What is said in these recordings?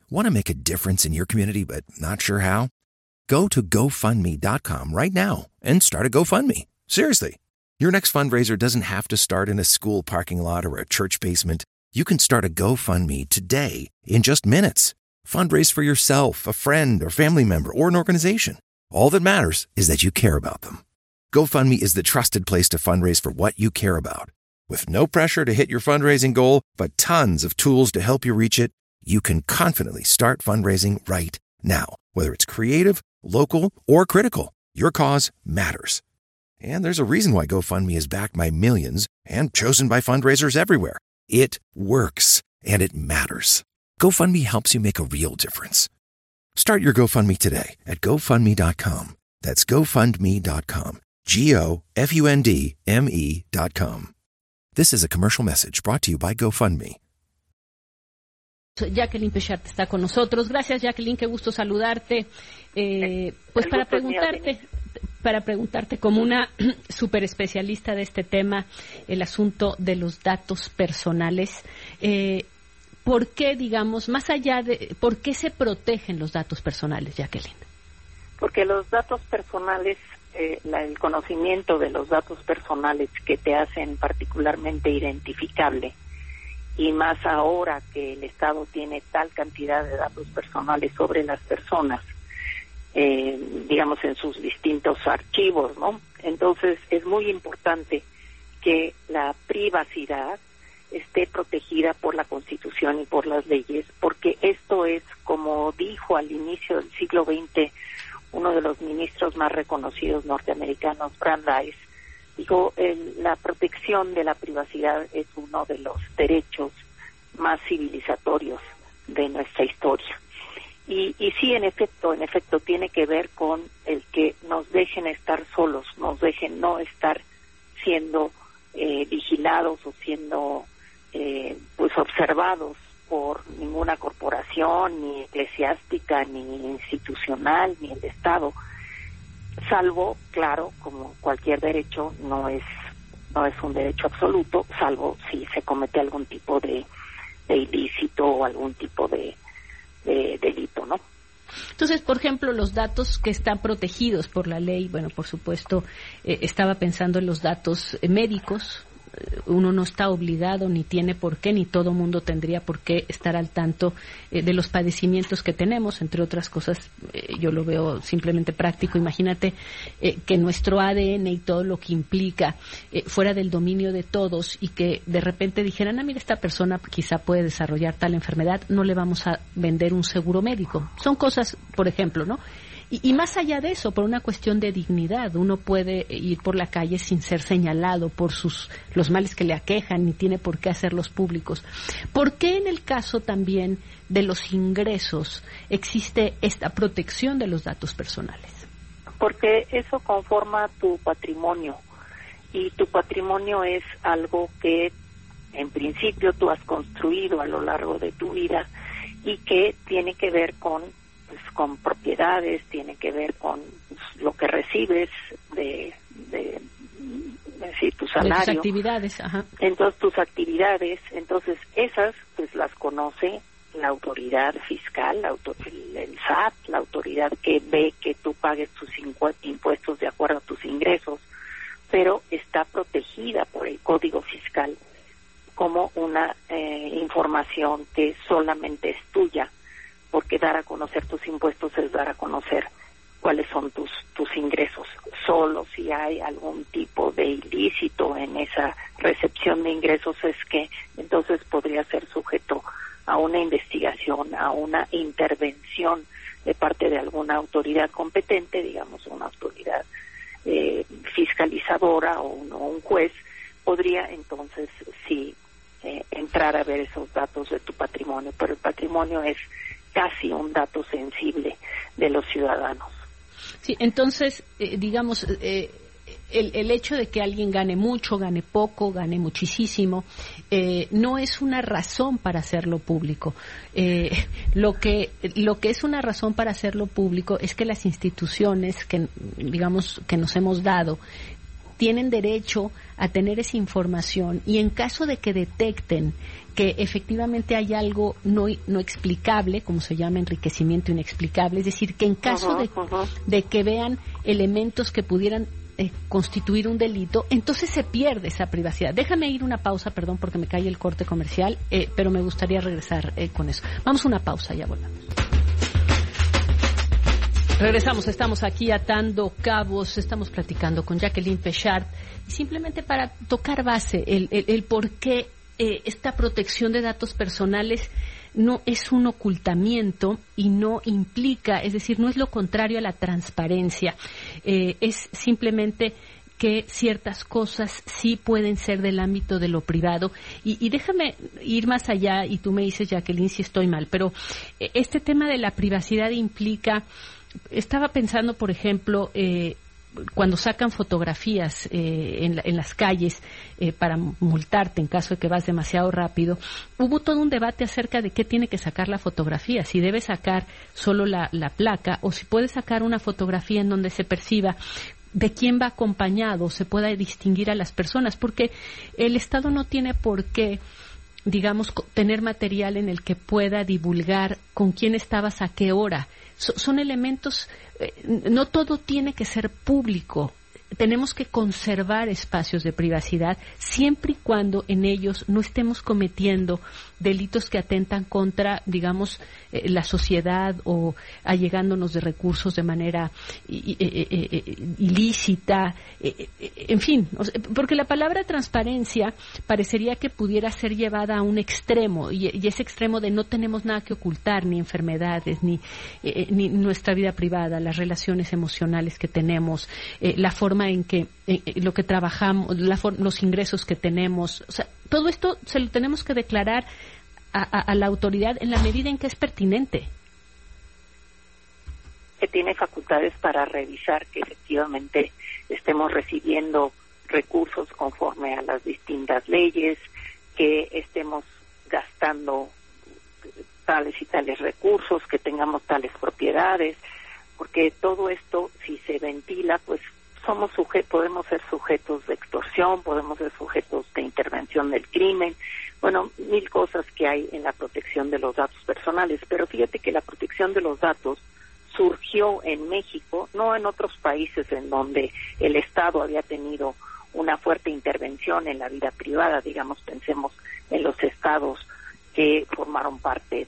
Want to make a difference in your community but not sure how? Go to GoFundMe.com right now and start a GoFundMe. Seriously. Your next fundraiser doesn't have to start in a school parking lot or a church basement. You can start a GoFundMe today in just minutes. Fundraise for yourself, a friend, or family member, or an organization. All that matters is that you care about them. GoFundMe is the trusted place to fundraise for what you care about. With no pressure to hit your fundraising goal, but tons of tools to help you reach it, you can confidently start fundraising right now. Whether it's creative, local, or critical, your cause matters. And there's a reason why GoFundMe is backed by millions and chosen by fundraisers everywhere. It works, and it matters. GoFundMe helps you make a real difference. Start your GoFundMe today at GoFundMe.com. That's GoFundMe.com. GoFundMe.com. This is a commercial message brought to you by GoFundMe. Jacqueline Pechart está con nosotros. Gracias, Jacqueline, qué gusto saludarte. Pues para preguntarte como una super especialista de este tema, el asunto de los datos personales, ¿por qué, digamos, más allá de, por qué se protegen los datos personales, Jacqueline? Porque los datos personales, el conocimiento de los datos personales que te hacen particularmente identificable, y más ahora que el Estado tiene tal cantidad de datos personales sobre las personas, digamos en sus distintos archivos, ¿no? Entonces es muy importante que la privacidad esté protegida por la Constitución y por las leyes, porque esto es, como dijo al inicio del siglo XX uno de los ministros más reconocidos norteamericanos, Brandeis, digo, la protección de la privacidad es uno de los derechos más civilizatorios de nuestra historia. Y sí, en efecto, tiene que ver con el que nos dejen estar solos, nos dejen no estar siendo vigilados o siendo pues observados por ninguna corporación, ni eclesiástica, ni institucional, ni el Estado. Salvo, claro, como cualquier derecho, no es un derecho absoluto, salvo si se comete algún tipo de ilícito o algún tipo de delito, ¿no? Entonces, por ejemplo, los datos que están protegidos por la ley, bueno, por supuesto, estaba pensando en los datos médicos. Uno no está obligado, ni tiene por qué, ni todo mundo tendría por qué estar al tanto de los padecimientos que tenemos, entre otras cosas. Yo lo veo simplemente práctico. Imagínate que nuestro ADN y todo lo que implica fuera del dominio de todos, y que de repente dijeran, mira, esta persona quizá puede desarrollar tal enfermedad, no le vamos a vender un seguro médico. Son cosas, por ejemplo, ¿no? Y más allá de eso, por una cuestión de dignidad, uno puede ir por la calle sin ser señalado por los males que le aquejan, ni tiene por qué hacerlos públicos. ¿Por qué en el caso también de los ingresos existe esta protección de los datos personales? Porque eso conforma tu patrimonio, y tu patrimonio es algo que en principio tú has construido a lo largo de tu vida y que tiene que ver con propiedades, tiene que ver con lo que recibes de tu salario. De tus actividades, ajá. Entonces, tus actividades, entonces esas pues las conoce la autoridad fiscal, el SAT, la autoridad que ve que tú pagues tus impuestos de acuerdo a tus ingresos, pero está protegida por el Código Fiscal como una información que solamente es tuya, porque dar a conocer tus impuestos es dar a conocer cuáles son tus ingresos. Solo si hay algún tipo de ilícito en esa recepción de ingresos es que entonces podría ser sujeto a una investigación, a una intervención de parte de alguna autoridad competente, digamos una autoridad fiscalizadora o un juez, podría entonces sí entrar a ver esos datos de tu patrimonio, pero el patrimonio es casi un dato sensible de los ciudadanos. Sí, entonces, digamos, el hecho de que alguien gane mucho, gane poco, gane muchísimo, no es una razón para hacerlo público. Lo que es una razón para hacerlo público es que las instituciones que, digamos, que nos hemos dado, tienen derecho a tener esa información, y en caso de que detecten que efectivamente hay algo no explicable, como se llama enriquecimiento inexplicable, es decir, que en caso de que vean elementos que pudieran constituir un delito, entonces se pierde esa privacidad. Déjame ir una pausa, perdón, porque me cae el corte comercial, pero me gustaría regresar con eso. Vamos a una pausa, ya volvemos. Regresamos, estamos aquí atando cabos, estamos platicando con Jacqueline Pechart, y simplemente para tocar base, el por qué esta protección de datos personales no es un ocultamiento y no implica, es decir, no es lo contrario a la transparencia, es simplemente que ciertas cosas sí pueden ser del ámbito de lo privado. Y déjame ir más allá, y tú me dices, Jacqueline, si estoy mal, pero este tema de la privacidad implica, estaba pensando, por ejemplo, cuando sacan fotografías en las calles para multarte en caso de que vas demasiado rápido, hubo todo un debate acerca de qué tiene que sacar la fotografía, si debe sacar solo la placa o si puede sacar una fotografía en donde se perciba de quién va acompañado, se pueda distinguir a las personas, porque el Estado no tiene por qué, digamos, tener material en el que pueda divulgar con quién estabas a qué hora. Son elementos, no todo tiene que ser público. Tenemos que conservar espacios de privacidad siempre y cuando en ellos no estemos cometiendo delitos que atentan contra, digamos, la sociedad o allegándonos de recursos de manera ilícita, en fin, porque la palabra transparencia parecería que pudiera ser llevada a un extremo, y ese extremo de no tenemos nada que ocultar, ni enfermedades, ni nuestra vida privada, las relaciones emocionales que tenemos, la forma en que lo que trabajamos, los ingresos que tenemos, o sea, todo esto se lo tenemos que declarar a la autoridad en la medida en que es pertinente. Que tiene facultades para revisar que efectivamente estemos recibiendo recursos conforme a las distintas leyes, que estemos gastando tales y tales recursos, que tengamos tales propiedades, porque todo esto, si se ventila, pues podemos ser sujetos de extorsión, podemos ser sujetos de intervención del crimen, bueno, mil cosas que hay en la protección de los datos personales. Pero fíjate que la protección de los datos surgió en México, no en otros países en donde el Estado había tenido una fuerte intervención en la vida privada, digamos, pensemos en los estados que formaron parte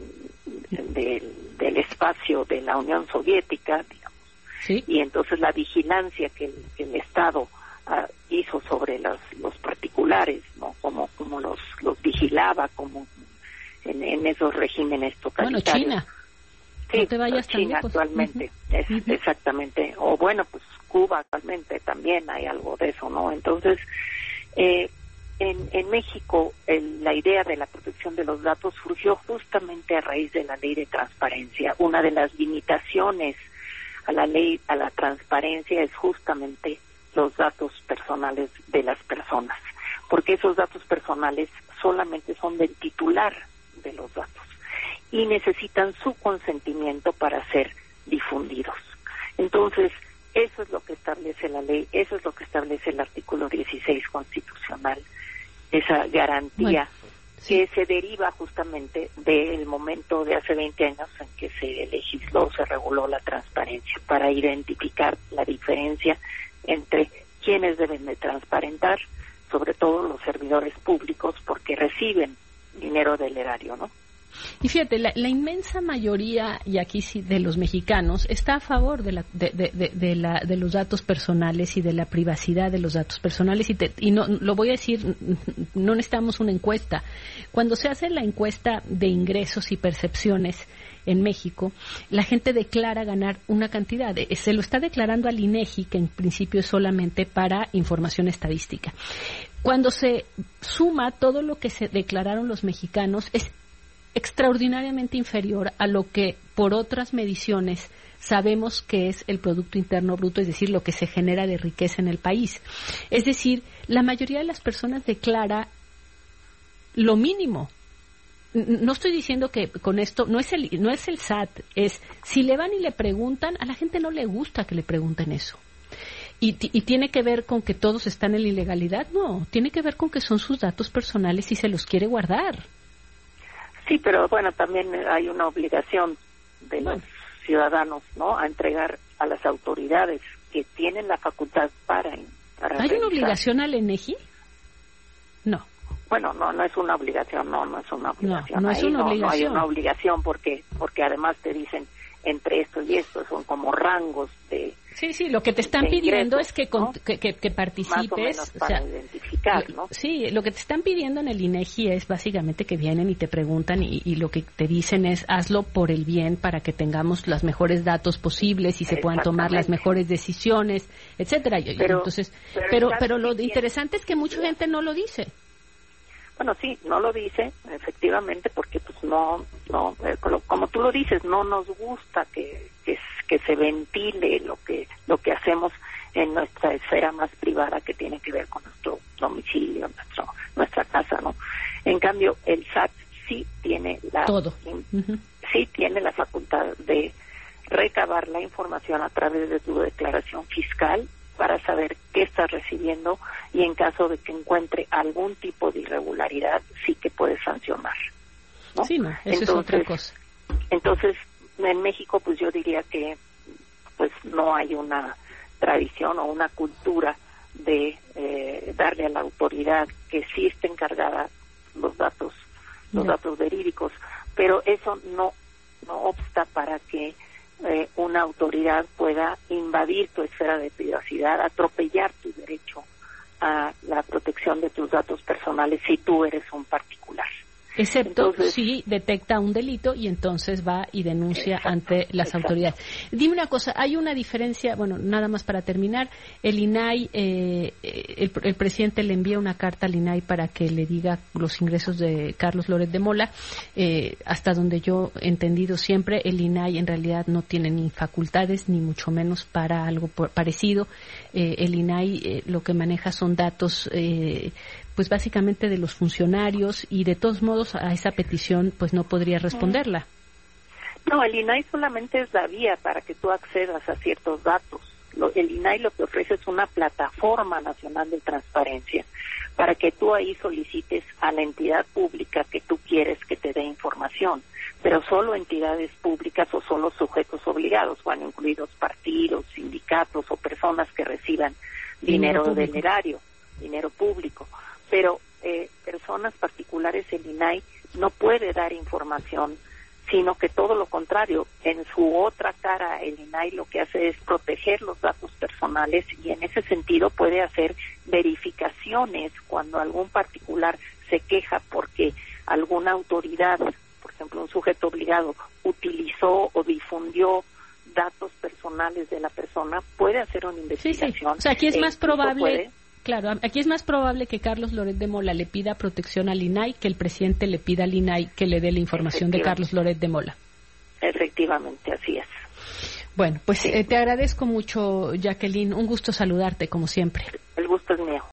del espacio de la Unión Soviética, digamos. ¿Sí? Y entonces la vigilancia que el Estado hizo sobre los particulares, ¿no? Como los vigilaba, como en esos regímenes totalitarios. Bueno, China. Sí, no te vayas China actualmente, exactamente. O bueno, pues Cuba actualmente también hay algo de eso, ¿no? Entonces, en México la idea de la protección de los datos surgió justamente a raíz de la ley de transparencia. Una de las limitaciones a la transparencia es justamente los datos personales de las personas, porque esos datos personales solamente son del titular de los datos y necesitan su consentimiento para ser difundidos. Entonces, eso es lo que establece la ley, eso es lo que establece el artículo 16 constitucional, esa garantía que se deriva justamente del momento de hace 20 años en que se legisló, se reguló la transparencia para identificar la diferencia entre quienes deben de transparentar, sobre todo los servidores públicos, porque reciben dinero del erario, ¿no? Y fíjate, la inmensa mayoría, y aquí sí, de los mexicanos, está a favor de los datos personales y de la privacidad de los datos personales. Y no lo voy a decir, no necesitamos una encuesta. Cuando se hace la encuesta de ingresos y percepciones en México, la gente declara ganar una cantidad. Se lo está declarando al INEGI, que en principio es solamente para información estadística. Cuando se suma todo lo que se declararon los mexicanos, es extraordinariamente inferior a lo que por otras mediciones sabemos que es el Producto Interno Bruto, es decir, lo que se genera de riqueza en el país. Es decir, la mayoría de las personas declara lo mínimo. No estoy diciendo que con esto, no es el SAT, es si le van y le preguntan, a la gente no le gusta que le pregunten eso. ¿Y tiene que ver con que todos están en la ilegalidad? No, tiene que ver con que son sus datos personales y se los quiere guardar. Sí, pero bueno, también hay una obligación de los ciudadanos, ¿no?, a entregar a las autoridades que tienen la facultad para ¿Hay revisar. una obligación al INEGI? No. Bueno, no es una obligación, no es una obligación. No es una obligación. No hay una obligación porque además te dicen entre esto y esto, son como rangos de... Sí, lo que te están pidiendo es que, ¿no?, que participes. más o menos para identificar, ¿no? Sí, lo que te están pidiendo en el INEGI es básicamente que vienen y te preguntan y lo que te dicen es hazlo por el bien para que tengamos los mejores datos posibles y se puedan tomar las mejores decisiones, etcétera. Pero lo interesante es que mucha gente no lo dice. Bueno, sí, no lo dice, efectivamente, porque pues como tú lo dices, no nos gusta que se ventile lo que hacemos en nuestra esfera más privada, que tiene que ver con nuestro domicilio, nuestra casa, ¿no? En cambio, el SAT sí tiene sí tiene la facultad de recabar la información a través de tu declaración fiscal para saber qué estás recibiendo y en caso de que encuentre algún tipo de irregularidad, sí que puede sancionar, ¿no? Sí, eso es otra cosa. Entonces, en México, pues yo diría que pues no hay una tradición o una cultura de darle a la autoridad que sí está encargada los datos verídicos, pero eso no obsta para que una autoridad pueda invadir tu esfera de privacidad, atropellar tu derecho a la protección de tus datos personales si tú eres un particular. Excepto si detecta un delito y entonces va y denuncia ante las autoridades. Dime una cosa, hay una diferencia, bueno, nada más para terminar, el INAI, el presidente le envía una carta al INAI para que le diga los ingresos de Carlos Loret de Mola. Hasta donde yo he entendido siempre, el INAI en realidad no tiene ni facultades ni mucho menos para algo parecido. El INAI lo que maneja son datos pues básicamente de los funcionarios, y de todos modos a esa petición pues no podría responderla. No, el INAI solamente es la vía para que tú accedas a ciertos datos. El INAI lo que ofrece es una plataforma nacional de transparencia para que tú ahí solicites a la entidad pública que tú quieres que te dé información, pero solo entidades públicas o solo sujetos obligados, bueno, incluidos partidos, sindicatos o personas que reciban dinero del erario, dinero público. Pero personas particulares, el INAI no puede dar información, sino que todo lo contrario, en su otra cara el INAI lo que hace es proteger los datos personales y en ese sentido puede hacer verificaciones cuando algún particular se queja porque alguna autoridad, por ejemplo un sujeto obligado, utilizó o difundió datos personales de la persona, puede hacer una investigación. Sí. O sea, aquí es más probable... Claro, aquí es más probable que Carlos Loret de Mola le pida protección al INAI que el presidente le pida al INAI que le dé la información de Carlos Loret de Mola. Efectivamente, así es. Bueno, pues te agradezco mucho, Jacqueline. Un gusto saludarte, como siempre. El gusto es mío.